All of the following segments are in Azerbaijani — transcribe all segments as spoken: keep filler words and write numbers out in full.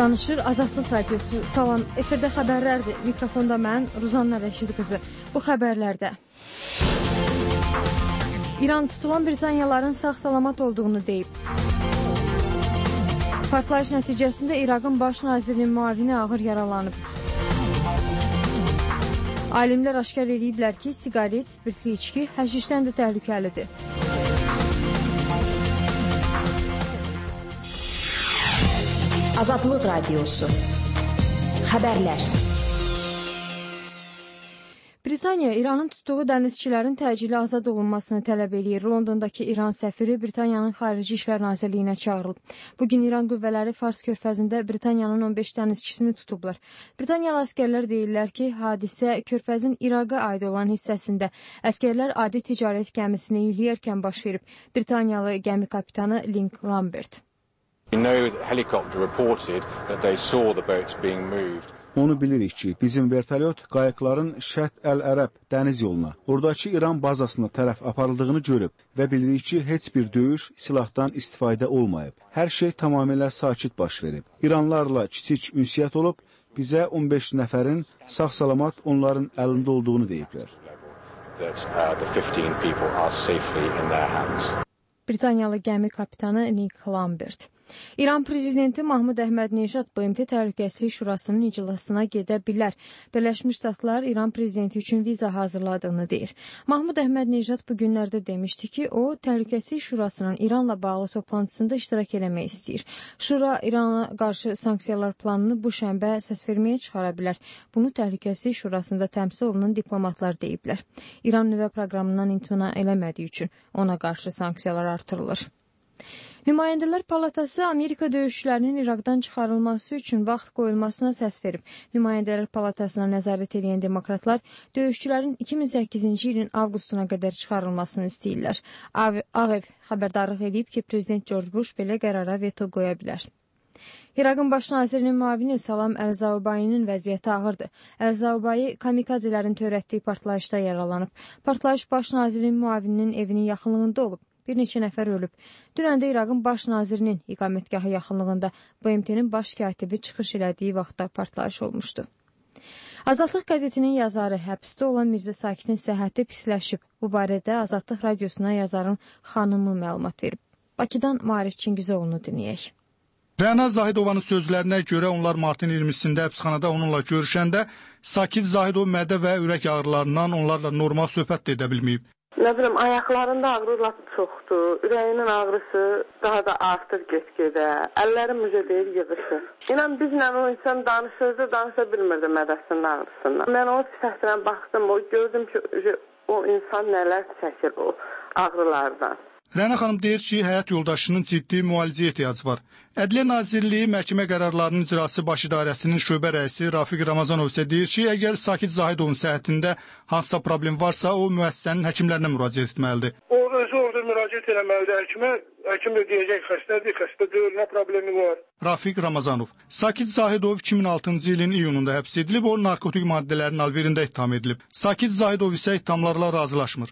Danışır Azadlıq Radiosu. Salam, efirdə xəbərlərdir. Mikrofonda mən, Ruzanna Rəşid qızı. Bu xəbərlərdə İran tutulan Britaniyaların sağ-salamat olduğunu deyib. Partlayış nəticəsində İraqın baş nazirinin müavini ağır yaralanıb. Alimlər aşkar ediblər ki, siqaret, spirtli içki həşişdən də təhlükəlidir. Azadlıq Radiosu. Xəbərlər. Britaniya İranın tutduğu dənizçilərin təcili azad olunmasını tələb eləyir. Londondakı İran səfiri Britaniyanın Xarici İşlər Nazirliyinə çağırılıb. Bugün İran qüvvələri Fars körfəzində Britaniyanın on beş dənizçisini tutublar. Britaniyalı əskərlər deyirlər ki, hadisə körfəzin İraqa aid olan hissəsində əskərlər adi ticarət gəmisini yükləyərkən baş verib. Britaniyalı gəmi kapitanı Link Lambert. We know the helicopter reported that they saw the boats being moved. Onu bilirik ki, bizim vertolyot qayıqların Şət Əl-Ərəb dəniz yoluna, oradakı İran bazasına tərəf aparıldığını görüb və bilirik ki, heç bir döyüş, silahdan istifadə olmayıb. Hər şey tamamilə sakit baş verib. İranlarla kiçik ünsiyyət olub, bizə on beş nəfərin sağ-salamat onların əlində olduğunu deyiblər. Britaniyalı gəmi kapitanı Nick Lambert. İran prezidenti Mahmud Əhməd-Neşad B M T Təhlükəsizlik Şurasının iclasına gedə bilər. Birləşmiş Ştatlar İran prezidenti üçün viza hazırladığını deyir. Mahmud Əhməd-Neşad bu günlərdə demişdi ki, o Təhlükəsizlik Şurasının İranla bağlı toplantısında iştirak eləmək istəyir. Şura İrana qarşı sanksiyalar planını bu şənbə səsverməyə çıxara bilər. Bunu Təhlükəsizlik Şurasında təmsil olunan diplomatlar deyiblər. İran nüvə proqramından imtina eləmədiyi üçün ona qarşı sanksiyalar artırılır. Nümayəndələr Palatası Amerika döyüşçülərinin İraqdan çıxarılması üçün vaxt qoyulmasına səs verib. Nümayəndələr Palatasına nəzarət edən demokratlar döyüşçülərin iki min səkkizinci ilin avqustuna qədər çıxarılmasını istəyirlər. Ağ Ev xəbərdarlıq edib ki, Prezident George Bush belə qərara veto qoya bilər. İraqın baş nazirinin müavini Salam Əl-Zaubayinin vəziyyəti ağırdır. Əl-Zaubayi kamikazələrin törətdiyi partlayışda yaralanıb. Partlayış baş nazirin müavininin evinin yaxınlığında olub. Bir neçə nəfər ölüb. Dünən də İraqın baş nazirinin iqamətgahı yaxınlığında B M T'nin baş katibi çıxış elədiyi vaxtda partlayış olmuşdu. Azadlıq qəzetinin yazarı həbsdə olan Mirzə Sakitin səhhəti pisləşib. Bu barədə Azadlıq radiosuna yazarın xanımı məlumat verib. Bakıdan Maarif Çingizoğlu'nu dinləyək. Rəna Zahidovanın sözlərinə görə onlar martın iyirmisində həbsxanada onunla görüşəndə Sakit Zahidov mədə və ürək ağrılarından onlarla normal söhbət də edə bilməyib. Nə bilim, ayaqlarında ağrı çoxdur, ürəyinin ağrısı daha da artır get-gedə, əllərim müjə deyil yığışır. İnan bizlə o insan danışırdı, danışa bilmirdi mədəsinin ağrısından. Mən o sifətinə baxdım, o gördüm ki, o insan nələr çəkir o ağrılardan. Rəna xanım deyir ki, həyat yoldaşının ciddi müalicəyə ehtiyacı var. Ədliyyə Nazirliyi məhkəmə qərarlarının icrası baş idarəsinin şöbə rəisi Rafiq Ramazanov isə deyir ki, əgər Sakit Zahidovun səhhətində hansısa problem varsa, o müəssisənin həkimlərinə müraciət etməlidir. O özü orada müraciət etməlidir həkimə. Həkim də deyəcək xəstədir, xəstə deyil, nə problemi var. Rafiq Ramazanov. Sakit Zahidov iki min altıncı ilin iyununda həbs edilib, o narkotik maddələrin alverində ittiham edilib. Sakit Zahidov isə ittihamlarla razılaşmır.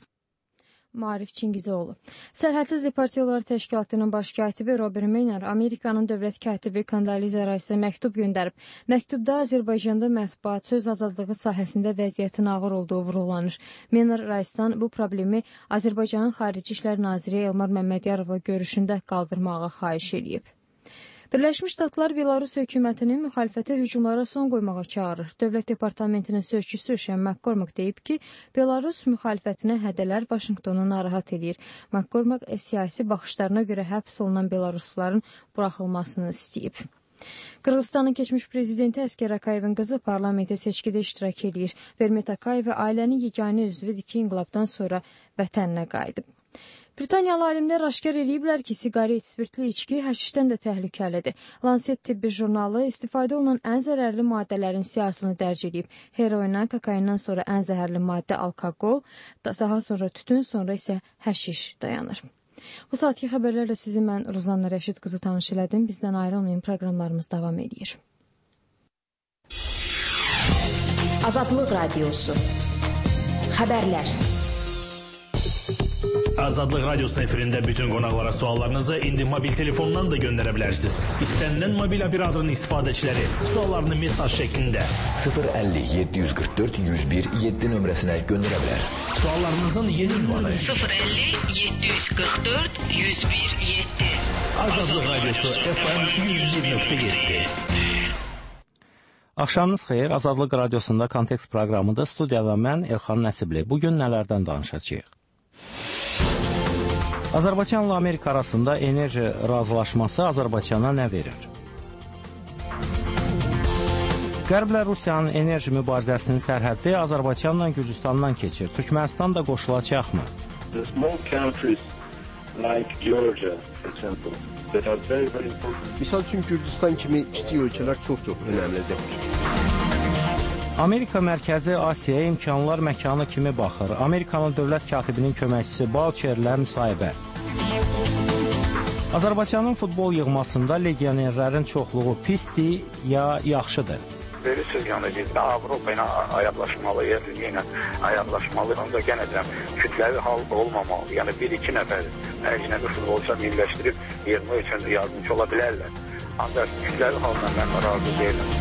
Maarif Çingizoğlu. Sərhədsiz Deportiyalar Təşkilatının baş katibi Robert Meyner Amerikanın dövlət katibi Kondoliza Rice'ə məktub göndərib. Məktubda Azərbaycanda mətbuat, söz azadlığı sahəsində vəziyyətin ağır olduğu vurğulanır. Meyner Rice'dan bu problemi Azərbaycanın Xarici İşlər Naziri Elmar Məmmədiyarova görüşündə qaldırmağa xahiş edib. Birləşmiş Ştatlar Belarus hökumətinin müxalifətə hücumlara son qoymağa çağırır. Dövlət Departamentinin sözçüsü Şən McCormack deyib ki, Belarus müxalifətinə hədələr Vaşinqtonu narahat edir. McCormack siyasi baxışlarına görə həbs olunan Belarusluların buraxılmasını istəyib. Qırğızstanın keçmiş prezidenti Əskər Akayevin qızı parlamentə seçkidə iştirak edir. Vermet Akayev ailənin yeganə üzvüdür ki, inqilabdan sonra vətəninə qayıdıb. Britaniyalı alimlər aşkar ediblər ki, siqaret, spirtli içki həşişdən də təhlükəlidir. Lancet tibbi jurnalı istifadə olunan ən zərərli maddələrin siyahısını dərc edib. Heroindən, kokaindən sonra ən zəhərli maddə alkoqol, daha sonra tütün, sonra isə həşiş dayanır. Bu saatki xəbərlərlə sizi mən Ruzanna Rəşid qızı tanış elədim. Bizdən ayrılmayın, proqramlarımız davam edir. Azadlıq Radiosu. Xəbərlər. Azadlıq Radyosu'nun efirində bütün qonaqlara suallarınızı indi mobil telefondan da göndərə bilərsiniz. İstənilən mobil operatorun istifadəçiləri suallarını mesaj şəklində sıfır əlli yeddi yüz qırx dörd yüz bir yeddi nömrəsinə göndərə bilər. Suallarınızın yeni ünvanı sıfır əlli yeddi yüz qırx dörd yüz bir yeddi. Azadlıq Radyosu F M yüz bir nöqtə yeddi. Axşamınız xeyir, Azadlıq Radyosunda Kontekst proqramıda studiyada mən Elxan Nəsibli. Bugün nələrdən danışacağıq? Azərbaycanla Amerika arasında enerji razılaşması Azərbaycana nə verir? Qərblə Rusiyanın enerji mübarizəsinin sərhəddi Azərbaycanla Gürcüstandan keçir. Türkmənistan da qoşulacaqmı? The small countries like Georgia, for example, that are very, very important. Misal üçün Gürcüstan kimi kiçik ölkələr çox-çox önəmlidir. Amerika Mərkəzi Asiyaya imkanlar məkanı kimi baxır. Amerikanın dövlət katibinin köməkçisi Boucherlə müsahibə. Azərbaycanın futbol yığmasında legionerlərin çoxluğu pisdir ya yaxşıdır? Verirsiniz, yəni biz Avropa ilə ayaqlaşmalıyıq, dünya ilə ayaqlaşmalıyıq. Ancaq yenə deyirəm, kütləvi hal olmamalı. Yəni bir-iki nəfər əcnəbi futbolçular birləşdirib yığmaq üçün yardımcı ola bilərlər. Ancaq kütləvi haldan mən razı deyiləm.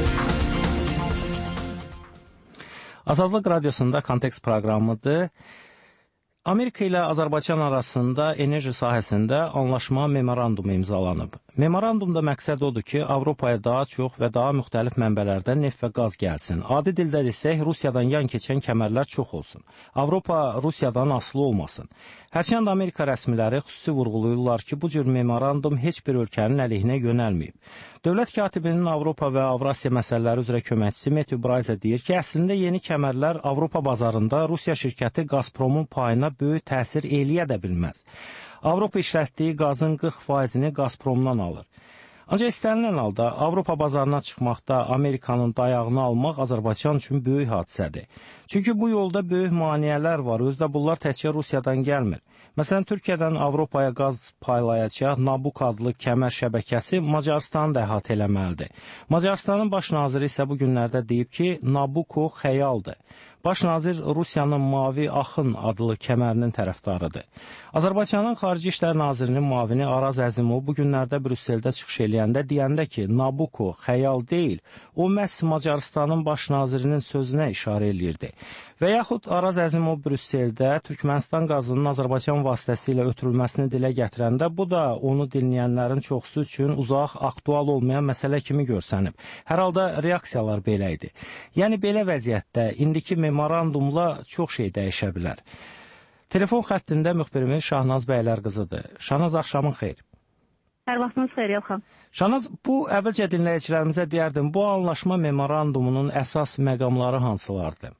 Azadlıq Radyosunda Kontekst proqramıdır. Amerika ilə Azərbaycan arasında enerji sahəsində anlaşma memorandumu imzalanıb. Memorandumda məqsəd odur ki, Avropaya daha çox və daha müxtəlif mənbələrdən neft və qaz gəlsin. Adi dildə desək, Rusiyadan yan keçən kəmərlər çox olsun. Avropa Rusiyadan asılı olmasın. Hərçənd Amerika rəsmiləri xüsusi vurğulayırlar ki, bu cür memorandum heç bir ölkənin əleyhinə yönəlməyib. Dövlət katibinin Avropa və Avrasiya məsələləri üzrə köməkçisi Matthew Bryce deyir ki, əslində yeni kəmərlər Avropa bazarında Rusiya şirkəti Gazpromun payına böyük təsir eləyə də bilməz. Avropa işlətdiyi qazın qırx faizini Gazpromdan alır. Ancaq istənilən halda Avropa bazarına çıxmaqda Amerikanın dayağını almaq Azərbaycan üçün böyük hadisədir. Çünki bu yolda böyük maneələr var, özdə bunlar təkcə Rusiyadan gəlmir. Məsələn, Türkiyədən Avropaya qaz paylayacaq Nabuk adlı kəmər şəbəkəsi Macarıstanı da əhatə eləməlidir. Macarıstanın baş naziri isə bu günlərdə deyib ki, Nabuko xəyaldır. Baş nazir Rusiyanın Mavi Axın adlı kəmərinin tərəfdarıdır. Azərbaycanın Xarici İşlər Nazirinin müavini Araz Əzimov bu günlərdə Brüsseldə çıxış eləyəndə deyəndə ki, Nabuko xəyal deyil, o məhz Macarıstanın baş nazirinin sözünə işarə eləyirdi. Və yaxud Araz Əzimov Brüsseldə Türkmənistan qazının Azərbaycan vasitəsilə ötürülməsini dilə gətirəndə bu da onu dinləyənlərin çoxsu üçün uzaq, aktual olmayan məsələ kimi görsənib. Hər halda reaksiyalar belə idi. Yəni belə vəziyyətdə indiki memorandumla çox şey dəyişə bilər. Telefon xəttində müxbirimiz Şahnaz Bəylər qızıdır. Şahnaz, axşamın xeyir. Hər vaxtınız xeyir, Elxan. Şahnaz, bu əvvəlcə dinləyicilərimizə deyərdim, bu anlaşma memorandumunun əsas məqamları hansılardır?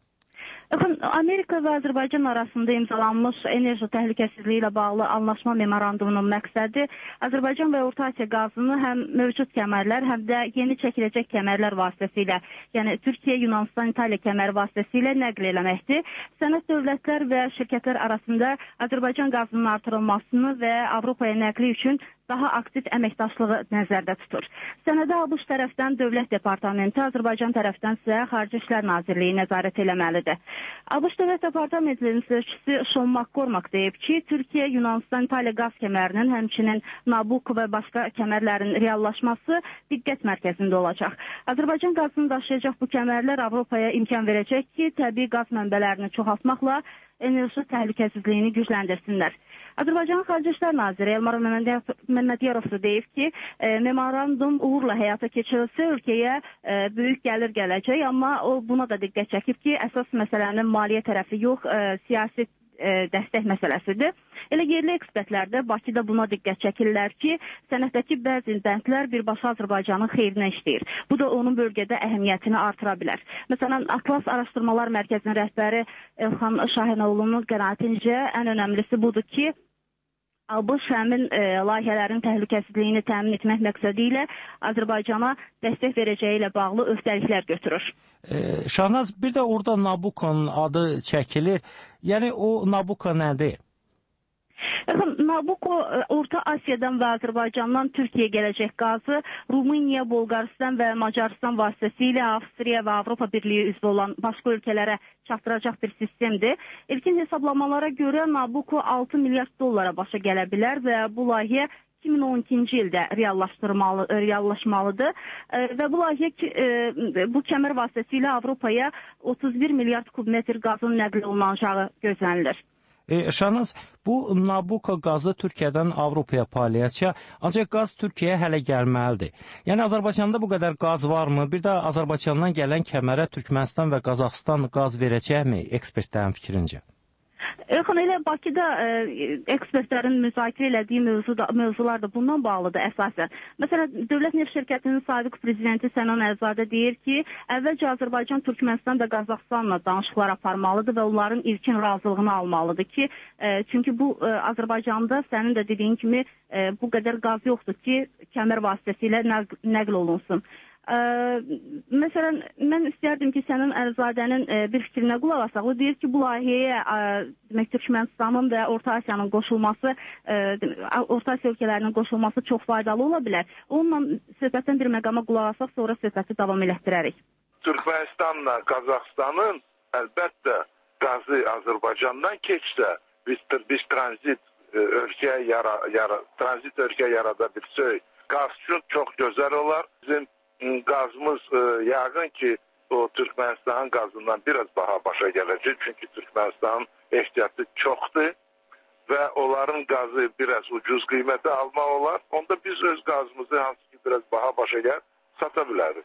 Amerika və Azərbaycan arasında imzalanmış enerji təhlükəsizliyi ilə bağlı anlaşma memorandumunun məqsədi Azərbaycan və Orta Asiya qazını həm mövcud kəmərlər, həm də yeni çəkiləcək kəmərlər vasitəsilə, yəni Türkiyə, Yunanistan, İtaliya kəməri vasitəsilə nəql eləməkdir. Sənəd dövlətlər və şirkətlər arasında Azərbaycan qazının artırılmasını və Avropaya nəqli üçün daha aktiv əməkdaşlığı nəzərdə tutur. Sənədə ABŞ tərəfdən Dövlət Departamenti, Azərbaycan tərəfdən isə Xarici İşlər Nazirliyi nəzarət eləməlidir. ABŞ Dövlət Departamentinin sözçüsü Sean McCormack deyib ki, Türkiyə, Yunanistan, İtaliya qaz kəmərinin, həmçinin Nabuk və başqa kəmərlərin reallaşması diqqət mərkəzində olacaq. Azərbaycan qazını daşıyacaq bu kəmərlər Avropaya imkan verəcək ki, təbii qaz mənbələrini çoxaltmaqla enerji təhlükəsizliyini gücləndirsinlər. Azərbaycanın Xarici İşlər Naziri Elmar Məmmədiyarov da deyib ki, e, memorandum uğurla həyata keçirilsə ölkəyə e, böyük gəlir gələcək, amma o buna da diqqət çəkib ki, əsas məsələnin maliyyə tərəfi yox, e, siyasi e, dəstək məsələsidir. Elə yerli ekspertlər də Bakıda buna diqqət çəkirlər ki, sənətdəki bəzi bəndlər birbaşa Azərbaycanın xeyrinə işləyir. Bu da onun bölgədə əhəmiyyətini artıra bilər. Məsələn, Atlas Araşdırmalar Mərkəzinin rəhbəri Elxan Şahinoğlu'nun qənaətincə ən önəmlisi budur ki, ABŞ həmin e, layihələrin təhlükəsizliyini təmin etmək məqsədi ilə Azərbaycana dəstək verəcəyi ilə bağlı öhdəliklər götürür. E, Şahnaz, bir də orada Nabukonun adı çəkilir. Yəni o Nabuko nədir? Nabucco Orta Asiyadan və Azərbaycandan Türkiyəyə gələcək qazı Rumıniya, Bolqaristan və Macaristan vasitəsilə Avstriya və Avropa Birliyi üzvü olan başqa ölkələrə çatdıracaq bir sistemdir. İlkin hesablamalara görə Nabucco altı milyard dollara başa gələ bilər və bu layihə iki min on ikinci ildə reallaşdırmalı, reallaşmalıdır və bu layihə bu kəmər vasitəsilə Avropaya otuz bir milyard kubmetr qazın nəql olunacağı gözlənilir. E, Şahnaz, bu Nabucco qazı Türkiyədən Avropaya paylayacaq, ancaq qaz Türkiyəyə hələ gəlməlidir. Yəni Azərbaycanda bu qədər qaz varmı? Bir də Azərbaycandan gələn kəmərə Türkmənistan və Qazaxıstan qaz verəcəkmi ekspertlərin fikrincə? Yaxın elə Bakıda e, ekspertlərin müzakirə elədiyi mövzuda, mövzular da bundan bağlıdır əsasən. Məsələn, Dövlət Neft Şirkətinin sabiq prezidenti Sənan Əlzadə deyir ki, əvvəlcə Azərbaycan, Türkmənistan və Qazaxıstanla danışıqlar aparmalıdır və onların ilkin razılığını almalıdır ki, e, çünki bu e, Azərbaycanda sənin də dediyin kimi e, bu qədər qaz yoxdur ki, kəmər vasitəsilə nəql, nəql olunsun. Ə, məsələn, mən istərdim ki, sənin Əlzadənin ə, bir fikrinə qulaq asaq. O deyir ki, bu layihəyə demək Türkmənistanın və Orta Asiyanın qoşulması, ə, Orta Asiya ölkələrinin qoşulması çox faydalı ola bilər. Onunla söhbətdən bir məqama qulaq asaq, sonra söhbəti davam elətdirərik. Türkmənistanla Qazaxıstanın əlbəttə qazı Azərbaycandan keçsə, biz, biz tranzit ölkə yara, yara, tranzit ölkə yarada bilsək, qaz üçün çox gözəl olar. Bizim qazımız e, yəqin ki, o Türkmenistanın qazından biraz daha başa gələcək. Çünki Türkmenistanın ehtiyatı çoxdur və onların qazı biraz ucuz qiymətə almaq olar. Onda biz öz qazımızı hansı ki biraz daha başa gəl, sata bilərik.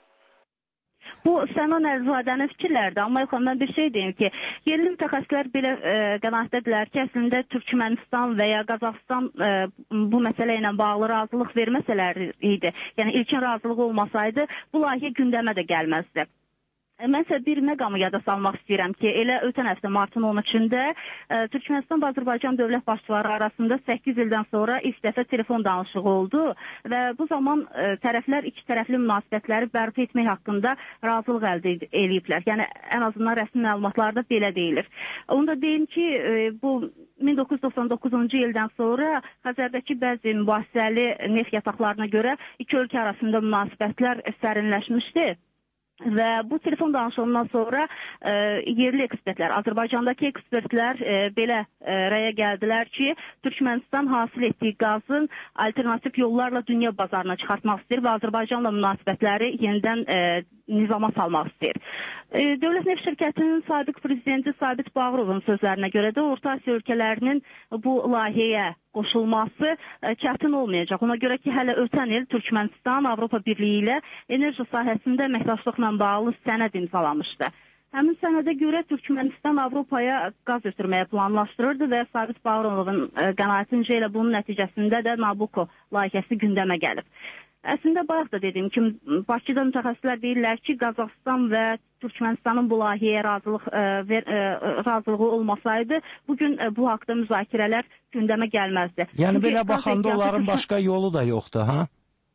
Bu Sənan Əlzadənin fikirlərdir, amma yox, mən bir şey deyim ki, yerli mütəxəssislər belə e, qənaətdədirlər ki, əslində Türkmənistan və ya Qazaxıstan e, bu məsələ ilə bağlı razılıq verməsələr idi. Yəni ilkin razılıq olmasaydı, bu layihə gündəmə də gəlməzdi. Mənsə bir məqamı yada salmaq istəyirəm ki, elə ötən həftə martın on üçündə e, Türkmənistan və Azərbaycan dövlət başçıları arasında səkkiz ildən sonra ilk dəfə telefon danışığı oldu və bu zaman e, tərəflər iki tərəfli münasibətləri bərpa etmək haqqında razılıq əldə ediblər. Yəni ən azından rəsmi məlumatlarda belə deyilir. Onu da deyim ki, e, bu min doqquz yüz doxsan doqquzuncu ildən sonra Xəzərdəki bəzi mübahisəli neft yataqlarına görə iki ölkə arasında münasibətlər sərinləşmişdi. Və bu telefon danışığından sonra e, yerli ekspertlər, Azərbaycandakı ekspertlər e, belə e, rəyə gəldilər ki, Türkmənistan hasil etdiyi qazın alternativ yollarla dünya bazarına çıxartmaq istəyir və Azərbaycanla münasibətləri yenidən e, nizama salmaq istəyir. E, Dövlət Neft Şirkətinin sabiq prezidenti Sabit Bağırovun sözlərinə görə də Orta Asiya ölkələrinin bu layihəyə qoşulması ə, çətin olmayacaq. Ona görə ki, hələ ötən il Türkmənistan Avropa Birliyi ilə enerji sahəsində əməkdaşlıqla bağlı sənəd imzalamışdı. Həmin sənədə görə Türkmənistan Avropaya qaz ötürməyə planlaşdırırdı və Sabit Bağırovun qənaətincə ilə bunun nəticəsində də Nabucco layihəsi gündəmə gəlib. Əslində, bayaq da dediyim kimi, Bakıda mütəxəssislər deyirlər ki, Qazaxıstan və Türkmənistanın bu layihəyə razılıq, ə, ver, ə, razılığı olmasaydı, bugün ə, bu haqda müzakirələr gündəmə gəlməzdi. Yəni, belə baxanda onların başqa yolu da yoxdur, ha?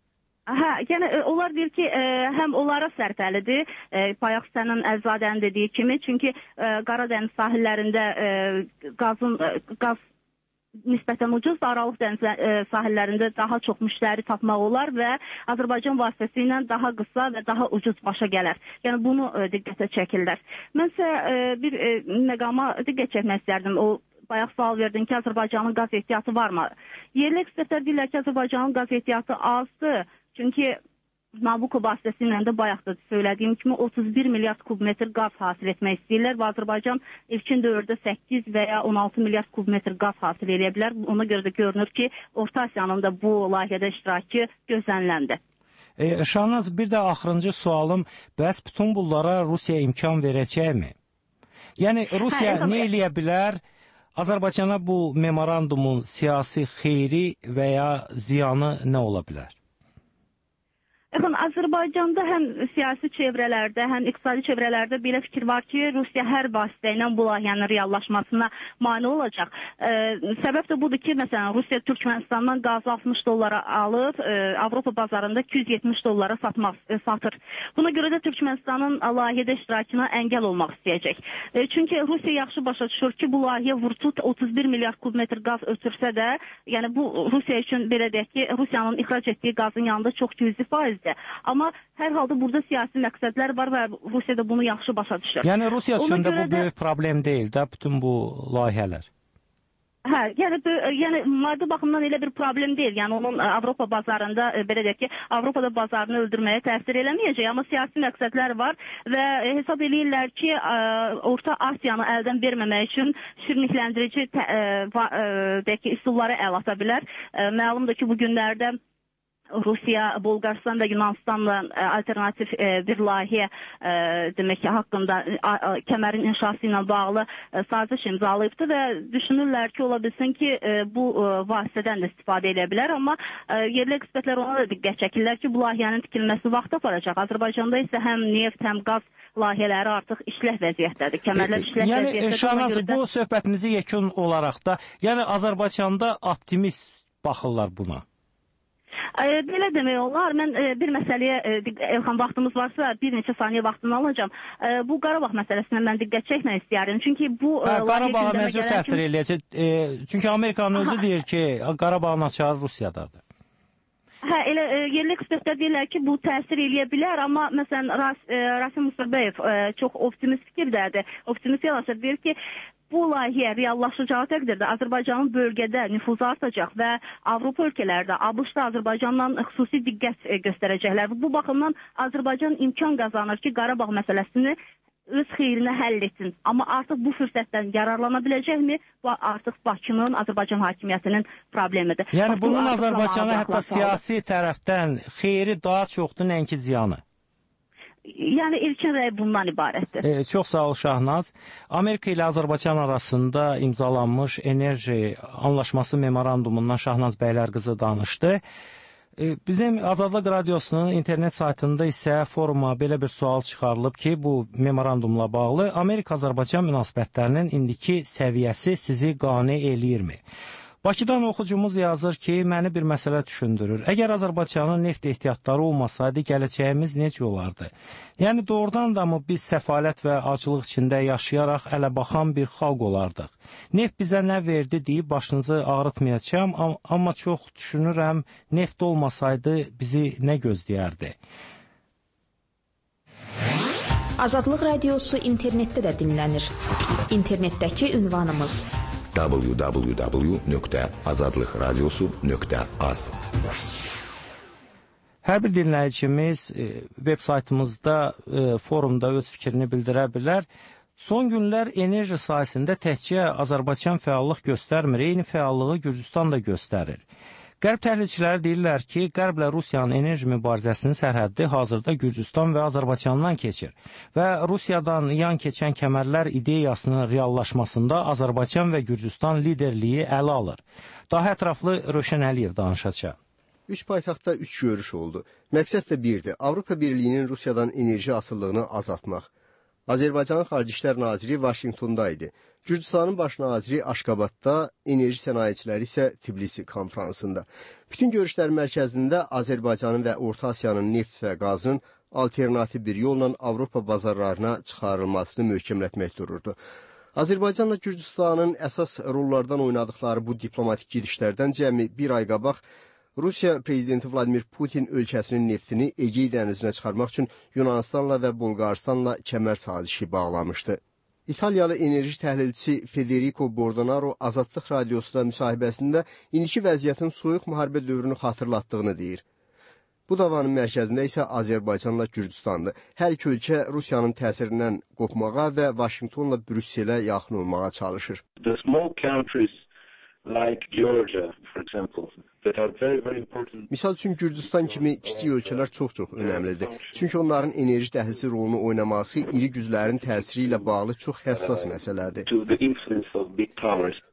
Hə, yəni onlar deyir ki, ə, həm onlara sərfəlidir, ə, bayaq sənin Əlzadənin dediyi kimi, çünki ə, Qaradəniz sahillərində ə, qazın, ə, qaz nisbətən ucuz, Aralıq dəniz sahillərində daha çox müştəri tapmaq olar və Azərbaycan vasitəsilə daha qısa və daha ucuz başa gələr. Yəni bunu ə, diqqətə çəkirlər. Mənsə ə, bir ə, məqama diqqət çəkmək istərdim. O bayaq sual verdin ki, Azərbaycanın qaz ehtiyatı varmı? Yerli ekspertlər deyirlər ki, Azərbaycanın qaz ehtiyatı azdır. Çünki Nabucco vasitəsilə də bayaq da söylədiyim kimi otuz bir milyard kubmetr qaz hasil etmək istəyirlər və Azərbaycan ilkin dövrdə səkkiz və ya on altı milyard kubmetr qaz hasil edə bilər. Ona görə də görünür ki, Orta Asiyanın da bu layihədə iştirakı gözləniləndir. E, Şahnaz, bir də axırıncı sualım, bəs bütün bunlara Rusiya imkan verəcəkmi? Yəni, Rusiya hə, nə eləyə bilər? Azərbaycana bu memorandumun siyasi xeyri və ya ziyanı nə ola bilər? Yaxın, Azərbaycanda həm siyasi çevrələrdə, həm iqtisadi çevrələrdə belə fikir var ki, Rusiya hər vasitə ilə bu layihənin reallaşmasına mane olacaq. E, səbəb də budur ki, məsələn, Rusiya Türkmenistandan qazı altmış dollara alıb, e, Avropa bazarında iki yüz yetmiş dollara satmaq, e, satır. Buna görə də Türkmenistanın layihədə iştirakına əngəl olmaq istəyəcək. E, çünki Rusiya yaxşı başa düşür ki, bu layihə vurtut otuz bir milyard kubmetr qaz ötürsə də, yəni bu Rusiya üçün belə deyək ki, Rusiyanın ixrac etdiyi qazın yanında çox cüzi faiz. Amma hər halda burada siyasi məqsədlər var və Rusiya da bunu yaxşı başa düşür. Yəni Rusiya üçün də bu də... böyük problem deyil də bütün bu layihələr. Hə, yəni, yəni maddi baxımdan elə bir problem deyil. Yəni onun Avropa bazarında belə deyək ki, Avropada bazarını öldürməyə təsir eləməyəcək, amma siyasi məqsədlər var və hesab eləyirlər ki, Orta Asiyanı əldən verməmək üçün şirinlikləndirici deyək ki, üsulları əl ata bilər. Məlumdur ki, bu günlərdə Rusiya, Bolqaristan və Yunanistanla alternativ bir layihə demək ki, haqqında kəmərin inşası ilə bağlı saziş imzalayıbdı və düşünürlər ki, ola bilsin ki, bu vasitədən də istifadə edə bilər, amma yerli ekspertlər ona da diqqət çəkirlər ki, bu layihənin tikilməsi vaxt aparacaq. Azərbaycanda isə həm neft, həm qaz layihələri artıq işləh vəziyyətdədir. Kəmərlər işləh yəni, vəziyyətdədir. Yəni, Şahnaz, bu söhbətimizi yekun olaraq da, yəni Azərbaycanda optimist baxırlar buna. Belə demək olar. Mən bir məsələyə, Elxan, vaxtımız varsa bir neçə saniyə vaxtını alacağım. Bu Qarabağ məsələsinə mən diqqət çəkmək istəyərdim. Çünki bu... Hə, Qarabağa məncə təsir eləyəcək. Çünki Amerikanın özü deyir ki, Qarabağın açarı Rusiyadadır. Hə, elə yerli ekspertlər deyirlər ki, bu təsir eləyə bilər, amma məsələn, Rasim Musabeyev çox optimist fikirdədir. Optimist yanaşır, deyir ki, bu layihə reallaşacağı təqdirdə Azərbaycanın bölgədə nüfuzu artacaq və Avropa ölkələrdə, ABŞ-da Azərbaycandan xüsusi diqqət göstərəcəklər. Bu baxımdan Azərbaycan imkan qazanır ki, Qarabağ məsələsini öz xeyrinə həll etsin. Amma artıq bu fürsətdən yararlana biləcəkmi? Bu artıq Bakının, Azərbaycan hakimiyyətinin problemidir. Yəni bunun Azərbaycana hətta siyasi tərəfdən xeyri daha çoxdur, nəinki ziyanı. Yəni ilkin rəy bundan ibarətdir. E, çox sağ ol Şahnaz. Amerika ilə Azərbaycan arasında imzalanmış enerji anlaşması memorandumundan Şahnaz Bəylərqızı danışdı. E, bizim Azadlıq Radiosunun internet saytında isə foruma belə bir sual çıxarılıb ki, bu memorandumla bağlı Amerika-Azərbaycan münasibətlərinin indiki səviyyəsi sizi qane eləyirmi? Bakıdan oxucumuz yazır ki, məni bir məsələ düşündürür. Əgər Azərbaycanın neft ehtiyatları olmasaydı, gələcəyimiz necə olardı? Yəni, doğrudan da mı biz səfalət və acılıq içində yaşayaraq ələ baxan bir xalq olardıq? Neft bizə nə verdi deyib başınızı ağrıtmayacağım, amma çox düşünürəm, neft olmasaydı bizi nə gözləyərdi? Azadlıq Radiosu internetdə də dinlənir. İnternetdəki ünvanımız w w w nöqtə azadlıq radiosu nöqtə az. Hər bir dinləyicimiz e, veb saytımızda, e, forumda öz fikrini bildirə bilər. Son günlər enerji sahəsində təkcə Azərbaycan fəallıq göstərmir, eyni fəallığı Gürcüstan da göstərir. Qərb təhlilçiləri deyirlər ki, Qərblə Rusiyanın enerji mübarizəsinin sərhəddi hazırda Gürcüstan və Azərbaycandan keçir və Rusiyadan yan keçən kəmərlər ideyasının reallaşmasında Azərbaycan və Gürcüstan liderliyi ələ alır. Daha ətraflı Rövşən Əliyev danışacaq. Üç paytaxtda üç görüş oldu. Məqsəd də birdir, Avropa Birliyinin Rusiyadan enerji asıllığını azaltmaq. Azərbaycanın Xarici İşlər Naziri Vaşinqtonda idi. Gürcüstanın baş naziri Aşqabadda, enerji sənayeciləri isə Tbilisi konfransında. Bütün görüşlərin mərkəzində Azərbaycanın və Orta Asiyanın neft və qazın alternativ bir yolla Avropa bazarlarına çıxarılmasını möhkəmlətmək dururdu. Azərbaycanla Gürcüstanın əsas rollardan oynadıkları bu diplomatik gedişlərdən cəmi bir ay qabaq Rusiya prezidenti Vladimir Putin ölkəsinin neftini Egey dənizinə çıxarmaq üçün Yunanistanla və Bolqaristanla kəmər sazişi bağlamışdı. İtaliyalı enerji təhlilçisi Federico Bordonaro Azadlıq Radiosunda müsahibəsində indiki vəziyyətin soyuq müharibə dövrünü xatırlatdığını deyir. Bu davanın mərkəzində isə Azərbaycanla Gürcüstandır. Hər iki ölkə Rusiyanın təsirindən qopmağa və Vaşinqtonla Brüsselə yaxın olmağa çalışır. The small countries like Georgia, for example, that are very, very important. Misal üçün Gürcüstan kimi kiçik ölkələr çox-çox önəmlidir. Çünki onların enerji dəhlisi rolunu oynaması iri güclərin təsiri ilə bağlı çox həssas məsələdir. To the influence of big powers.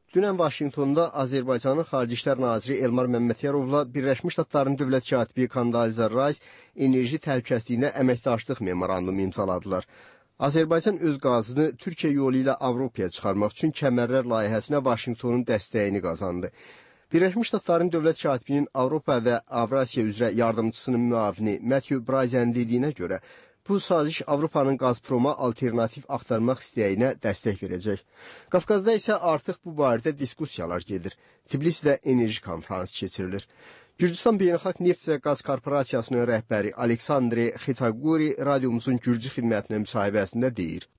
Dünən Vaşinqtonda Azərbaycanın Xarici İşlər Naziri Elmar Məmmədyarovla Birləşmiş Ştatların dövlət katibi Condoleezza Rice enerji təhlükəsizliyinə əməkdaşlıq memorandumu imzaladılar. Azərbaycan öz qazını Türkiyə yolu ilə Avropaya çıxarmaq üçün kəmərlər layihəsinə Vaşinqtonun dəstəyini qazandı. Birləşmiş Ştatların dövlət katibinin Avropa və Avrasiya üzrə yardımçısının müavini Matthew Bryson dediyinə görə, bu saziş Avropanın Gazproma alternativ axtarmaq istəyinə dəstək verəcək. Qafqazda isə artıq bu barədə diskussiyalar gedir. Tbilisdə enerji konferansı keçirilir. Gürcüstan Beynəlxalq Neft və Qaz Korporasiyasının rəhbəri Aleksandr Xitaguri radiomuzun Gürcü xidmətinə müsahibəsində deyir.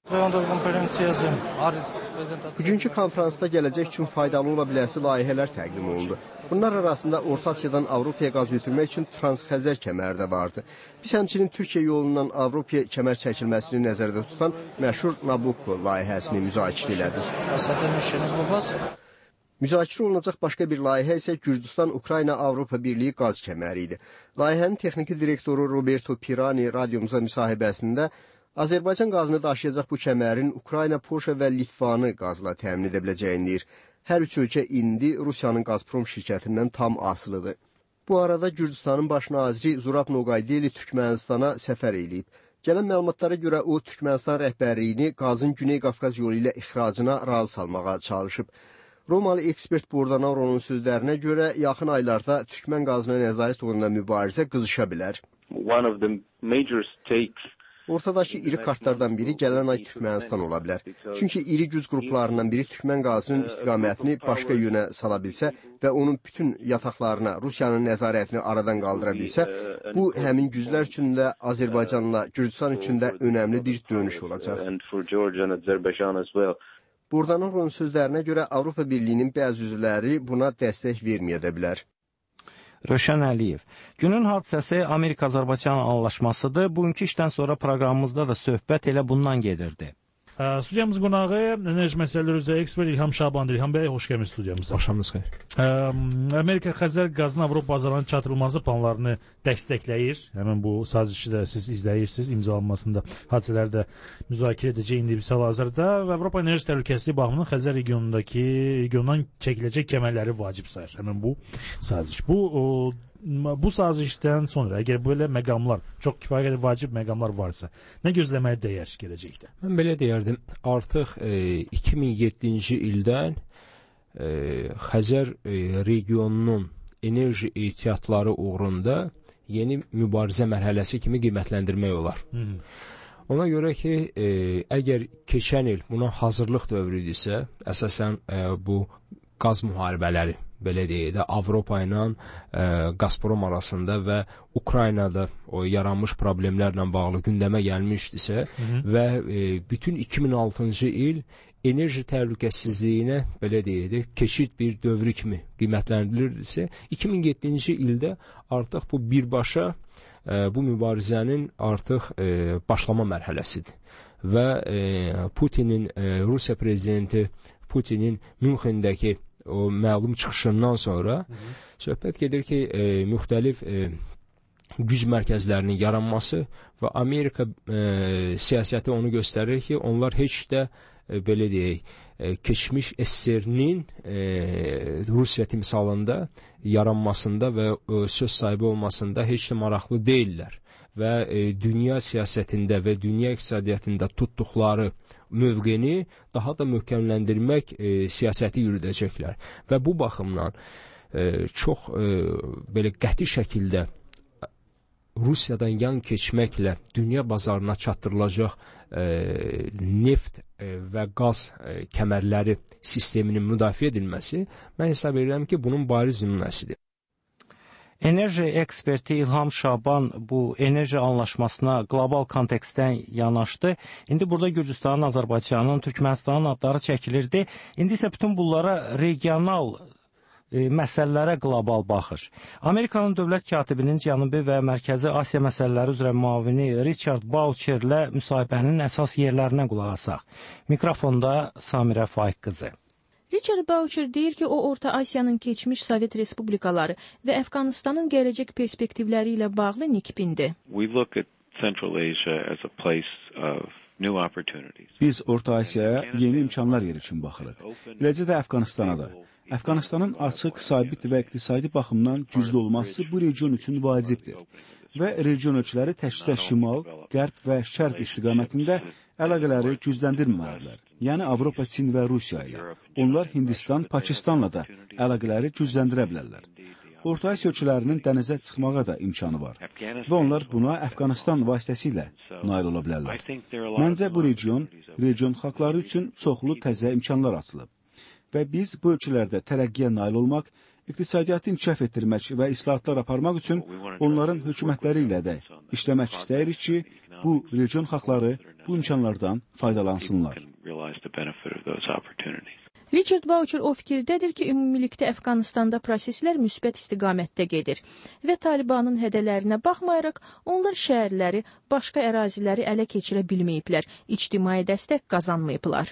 Bugünkü konferansda gələcək üçün faydalı ola biləsi layihələr təqdim olundu. Bunlar arasında Orta Asiyadan Avropaya qaz götürmək üçün Transxəzər kəməri də vardı. Biz həmçinin Türkiyə yolundan Avropaya kəmər çəkilməsini nəzərdə tutan məşhur Nabucco layihəsini müzakirə elədik. Müzakirə olunacaq başqa bir layihə isə Gürcüstan-Ukrayna-Avropa Birliyi qaz kəməri idi. Layihənin texniki direktoru Roberto Pirani radiomuza müsahibəsində Azərbaycan qazını daşıyacaq bu kəmərin Ukrayna, Polşa və Litvanı qazla təmin edə biləcəyini deyir. Hər üç ölkə indi Rusiyanın Gazprom şirkətindən tam asılıdır. Bu arada Gürcüstanın baş naziri Zurab Noqaydeli Türkmənistana səfər edib. Gələn məlumatlara görə o, Türkmənistan rəhbərliyini qazın Güney Qafqaz yolu ilə ixracına razı salmağa çalışıb. Romalı ekspert Bordanauronun sözlərinə görə yaxın aylarda Türkmən qazına nəzarət uğrunda mübarizə qızışa bilər. Ortadakı iri kartlardan biri gələn ay Türkmənistan ola bilər. Çünki iri güc qruplarından biri Türkmən qazının istiqamətini başqa yönə sala bilsə və onun bütün yataqlarına Rusiyanın nəzarətini aradan qaldıra bilsə, bu həmin güclər üçün də Azərbaycanla Gürcüstan üçün də önəmli bir dönüş olacaq. Bordanauronun sözlərinə görə Avropa Birliyinin bəzi üzvləri buna dəstək verməyə də bilər. Rövşən Əliyev. Günün hadisəsi Amerika-Azərbaycan anlaşmasıdır. Bugünkü işdən sonra proqramımızda da söhbət elə bundan gedirdi. Studiyamız qonağı enerji məsələləri üzrə ekspert İlham Şabandır. İlham bəy, xoş gəlmisiniz studiyamıza. Axşamınız xeyir. Amerika Xəzər qazının Avropa bazarlarına çatdırılması planlarını dəstəkləyir. Həmin bu sazişi də siz izləyirsiniz. İmzalanmasında hadisələri də müzakirə edəcək indi biz hal-hazırda və Avropa enerji təhlükəsizliyi baxımından Xəzər regionundakı regiondan çəkiləcək kəmərləri vacib sayır. Həmin bu saziş. Bu o, Bu sazişdən sonra, əgər belə məqamlar, çox kifayət qədər vacib məqamlar varsa, nə gözləməyə dəyər gələcəkdə? Mən belə deyərdim, artıq e, iki min yeddinci ildən e, Xəzər e, regionunun enerji ehtiyatları uğrunda yeni mübarizə mərhələsi kimi qiymətləndirmək olar. Hı -hı. Ona görə ki, e, əgər keçən il buna hazırlıq dövrüdürsə, əsasən e, bu qaz müharibələri, belə deyək də, Avropa ilə e, Gazprom arasında və Ukraynada o yaranmış problemlərlə bağlı gündəmə gəlmişdisə Hı -hı. və e, bütün iki min altıncı il enerji təhlükəsizliyinə, belə deyək də, keçid bir dövrü kimi qiymətləndirilirsə, iki min yeddinci ildə artıq bu birbaşa e, bu mübarizənin artıq e, başlama mərhələsidir. Və e, Putinin, e, Rusiya prezidenti Putinin Münxendəki o məlum çıxışından sonra Hı -hı. söhbət gedir ki, e, müxtəlif e, güc mərkəzlərinin yaranması və Amerika e, siyasəti onu göstərir ki, onlar heç də e, belə deyək, e, keçmiş S S R-nin e, Rusiya timsalında yaranmasında və e, söz sahibi olmasında heç də maraqlı deyirlər və e, dünya siyasətində və dünya iqtisadiyyatında tutduqları mövqeni daha da möhkəmləndirmək e, siyasəti yürüdəcəklər. Və bu baxımdan e, çox e, belə qəti şəkildə Rusiyadan yan keçməklə dünya bazarına çatdırılacaq e, neft e, və qaz e, kəmərləri sisteminin müdafiə edilməsi, mən hesab edirəm ki, bunun bariz nümunəsidir. Enerji eksperti İlham Şaban bu enerji anlaşmasına qlobal kontekstdən yanaşdı. İndi burada Gürcüstanın, Azərbaycanın, Türkmənistanın adları çəkilirdi. İndi isə bütün bunlara regional e, məsələlərə qlobal baxış. Amerikanın dövlət katibinin Cənubi və Mərkəzi Asiya məsələləri üzrə müavini Richard Boucherlə müsahibənin əsas yerlərinə qulaq asaq. Mikrofonda Samirə Faiq qızı. Richard Boucher deyir ki, o Orta Asiyanın keçmiş Sovet Respublikaları və Əfqanistanın gələcək perspektivləri ilə bağlı nikbindir. We look at Central Asia as a place of new Biz Orta Asiyaya yeni imkanlar yeri üçün baxırıq. Eləcə də Əfqanistana da. Əfqanistanın açıq, sabit və iqtisadi baxımdan güclü olması bu region üçün vacibdir. Və region ölçüləri təkcə şimal, qərb və şərq istiqamətində əlaqələri gücləndirməlidirlər. Yəni Avropa, Çin və Rusiya ilə. Onlar Hindistan, Pakistanla da əlaqələri gücləndirə bilərlər. Orta Asiya ölkələrinin dənizə çıxmağa da imkanı var və onlar buna Əfqanistan vasitəsilə nail ola bilərlər. Məncə bu region, region xalqları üçün çoxlu təzə imkanlar açılıb və biz bu ölkələrdə tərəqqiyə nail olmaq, iqtisadiyyatı inkişaf etdirmək və islahatlar aparmaq üçün onların hökumətləri ilə də işləmək istəyirik ki, bu region xalqları bu imkanlardan faydalansınlar. Richard Boucher o fikirdədir ki, ümumilikdə Əfqanistanda proseslər müsbət istiqamətdə gedir və Talibanın hədələrinə baxmayaraq, onlar şəhərləri, başqa əraziləri ələ keçirə bilməyiblər, ictimai dəstək qazanmayıblar.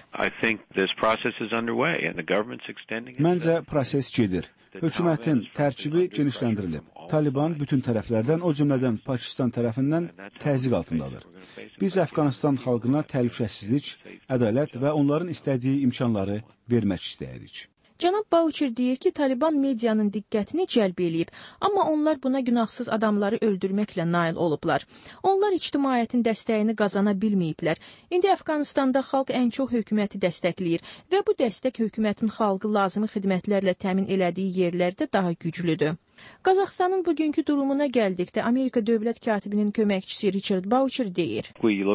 Məncə proses gedir. Hökumətin tərkibi genişləndirilib. Taliban bütün tərəflərdən, o cümlədən Pakistan tərəfindən təzyiq altındadır. Biz Əfqanistan xalqına təhlükəsizlik, ədalət və onların istədiyi imkanları vermək istəyirik. Cənab Boucher deyir ki, Taliban medianın diqqətini cəlb eləyib, amma onlar buna günahsız adamları öldürməklə nail olublar. Onlar ictimaiyyətin dəstəyini qazana bilməyiblər. İndi Əfqanistanda xalq ən çox hökuməti dəstəkləyir və bu dəstək hökumətin xalqı lazımi xidmətlərlə təmin elədiyi yerlərdə daha güclüdür. Qazaxstanın bugünkü durumuna gəldikdə Amerika dövlət katibinin köməkçisi Richard Boucher deyir.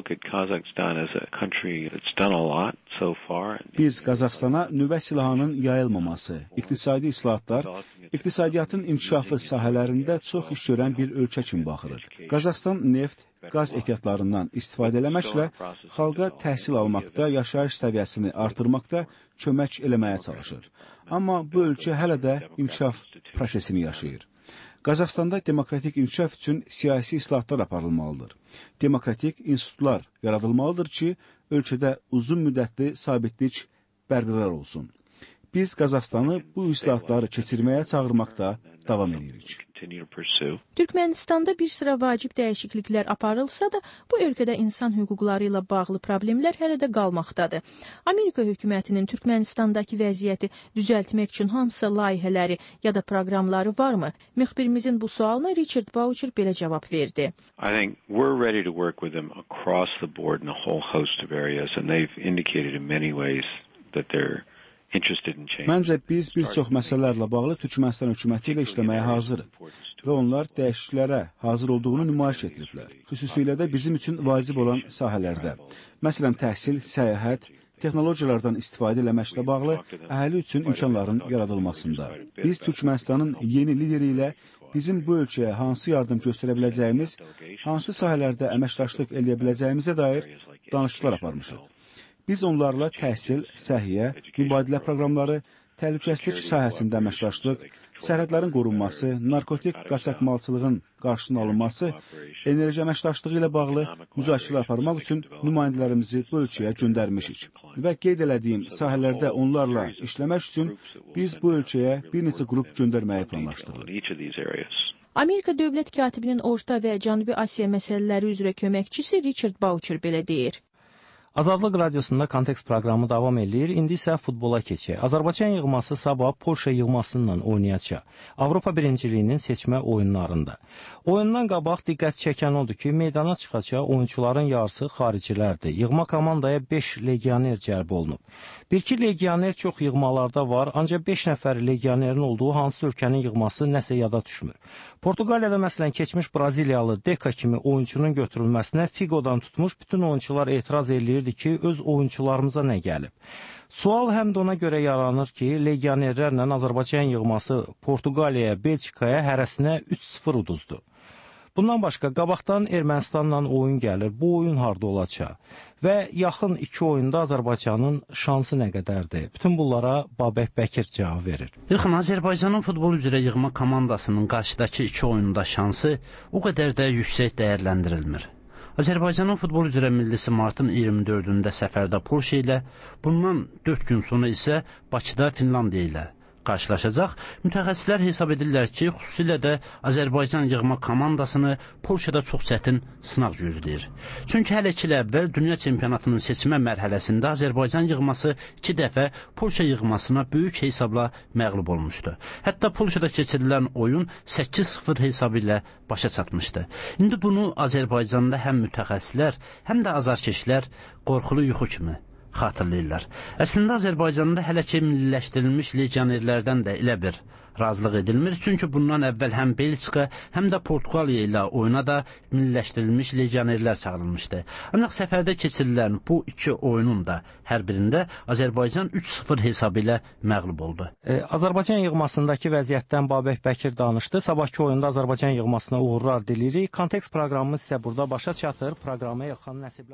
Biz Qazaxstana nüvə silahının yayılmaması, iqtisadi islahatlar, iqtisadiyyatın inkişafı sahələrində çox iş görən bir ölkə kimi baxırıq. Qazaxstan neft, qaz ehtiyatlarından istifadə eləməklə xalqa təhsil almaqda, yaşayış səviyyəsini artırmaqda kömək eləməyə çalışır. Amma bu ölkə hələ də inkişaf prosesini yaşayır. Qazaxstanda demokratik inkişaf üçün siyasi islahatlar aparılmalıdır. Demokratik institutlar yaradılmalıdır ki, ölkədə uzun müddətli sabitlik bərqərar olsun. Biz Qazaxstanı bu islahatları keçirməyə çağırmaqda davam edirik. Türkmenistanda bir sıra vacib dəyişikliklər aparılsa da, bu ölkədə insan hüquqları ilə bağlı problemlər hələ də qalmaqdadır. Amerika hökumətinin Türkmenistandakı vəziyyəti düzəltmək üçün hansısa layihələri ya da proqramları varmı? Müxbirimizin bu sualına Richard Boucher belə cavab verdi. I think we're ready to work with them across the board in a whole host of areas, and they've indicated in many ways that they're Məncə biz bir çox məsələlərlə bağlı Türkmenistan hökuməti ilə işləməyə hazırıq və onlar dəyişikliklərə hazır olduğunu nümayiş etdiriblər. Xüsusilə də bizim üçün vacib olan sahələrdə. Məsələn, təhsil, səyahət, texnologiyalardan istifadə eləməklə bağlı əhali üçün imkanların yaradılmasında. Biz Türkmenistanın yeni lideri ilə bizim bu ölkəyə hansı yardım göstərə biləcəyimiz, hansı sahələrdə əməkdaşlıq eləyə biləcəyimizə dair danışıqlar aparmışıq. Biz onlarla təhsil, səhiyyə, mübadilə proqramları, təhlükəsizlik sahəsində əməkdaşlıq, sərhədlərin qorunması, narkotik qaçaqmalçılığın qarşısının alınması, enerji əməkdaşlığı ilə bağlı müzakirələr aparmaq üçün nümayəndələrimizi bu ölkəyə göndərmişik. Və qeyd elədiyim sahələrdə onlarla işləmək üçün biz bu ölkəyə bir neçə qrup göndərməyi planlaşdırırıq. Amerika dövlət katibinin Orta və Cənubi Asiya məsələləri üzrə köməkçisi Richard Boucher belə deyir. Azadlıq Radiosunda Kontekst proqramı davam edir. İndi isə futbola keçək. Azərbaycan yığması sabah Polşa yığmasından oynayacaq. Avropa birinciliyinin seçmə oyunlarında. Oyundan qabaq diqqət çəkən odur ki, meydana çıxacaq oyunçuların yarısı xaricilərdir. Yığma komandaya beş legioner cəlb olunub. Bir-iki legioner çox yığmalarda var, ancaq beş nəfər legionerin olduğu hansı ölkənin yığması nəsə yada düşmür. Portuqaliyada məsələn keçmiş Braziliyalı Deka kimi oyunçunun götürülməsinə Figodan tutmuş bütün oyunçular etiraz edir ki, öz oyunçularımıza nə gəlib. Sual həm də ona görə yaranır ki, legionerlərlə Azərbaycan yığması Portuqaliyaya, Belçikaya hərəsinə üç sıfır uduzdu. Bundan başqa, qabaqdan Ermənistanla oyun gəlir. Bu oyun harda olacaq? Və yaxın iki oyunda Azərbaycanın şansı nə qədərdir? Bütün bunlara Babək Bəkir cavab verir. Yıxın, Azərbaycanın futbol üzrə yığma komandasının qarşıdakı iki oyunda şansı o qədər də yüksək dəyərləndirilmir. Azərbaycanın futbol üzrə millisi martın iyirmi dördündə səfərdə Polşa ilə, bundan dörd gün sonra isə Bakıda Finlandiya ilə, qarşılaşacaq. Mütəxəssislər hesab edirlər ki, xüsusilə də Azərbaycan yığma komandasını Polşada çox çətin sınaq gözləyir. Çünki hələ iki il əvvəl dünya çempionatının seçmə mərhələsində Azərbaycan yığması iki dəfə Polşa yığmasına böyük hesabla məğlub olmuşdu. Hətta Polşada keçirilən oyun səkkiz sıfır hesabı ilə başa çatmışdı. İndi bunu Azərbaycanda həm mütəxəssislər, həm də azarkeşlər qorxulu yuxu kimi xatırlayırlar. Əslində Azərbaycanda hələ ki milliləşdirilmiş legionerlərdən də elə bir razılıq edilmir. Çünki bundan əvvəl həm Belçika, həm də Portuqaliya ilə oyuna da milliləşdirilmiş legionerlər çağırılmışdı. Ancaq səfərdə keçirilən bu iki oyunun da hər birində Azərbaycan üç sıfır hesabı ilə məğlub oldu. E, Azərbaycan yığmasındakı vəziyyətdən Babək Bəkir danışdı. Sabahki oyunda Azərbaycan yığmasına uğurlar diliyirik. Kontekst proqramımız isə burada başa çatır. Proqramı Elxan Nəsibli